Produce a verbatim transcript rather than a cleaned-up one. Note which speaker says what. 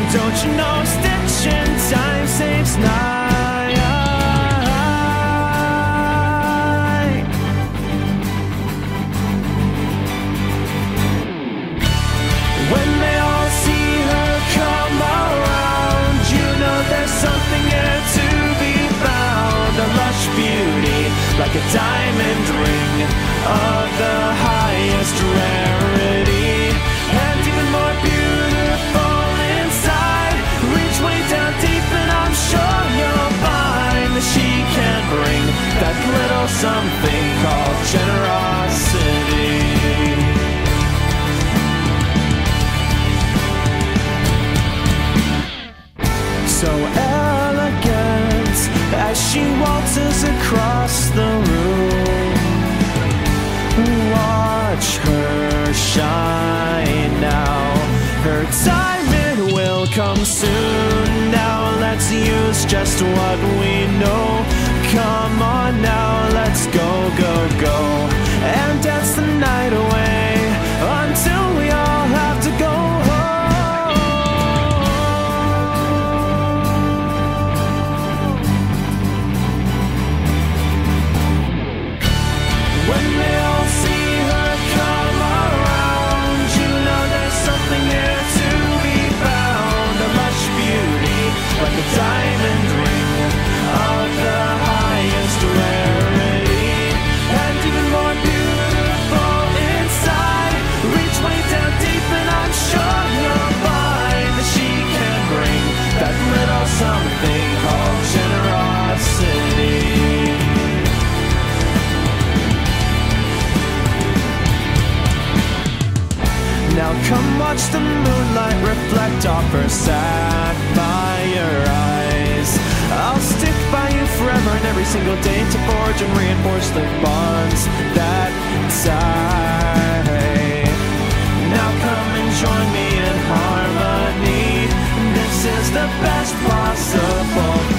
Speaker 1: Don't you know stitching time saves night? When they all see her come around, you know there's something yet to be found. A lush beauty, like a diamond ring of the highest rarity, and even more beautiful inside. Reach way down deep and I'm sure you'll find that she can bring that little something called generosity. So elegant as she waltzes across the room. Watch her shine now. Her time it will come soon. Now let's use just what we know. Come on now, let's go, go, go, and dance the night away until we all have to go home. When they all see her come around, you know there's something there to be found. A lush beauty, like a diamond ring of the highest rarity, and even more beautiful inside. Reach way down deep and I'm sure you'll find that she can bring that little something called generosity. Now come watch the moonlight reflect off her sapphire eyes. I'll stick by you forever and every single day to forge and reinforce the bonds that tie. Now come and join me in harmony. This is the best possible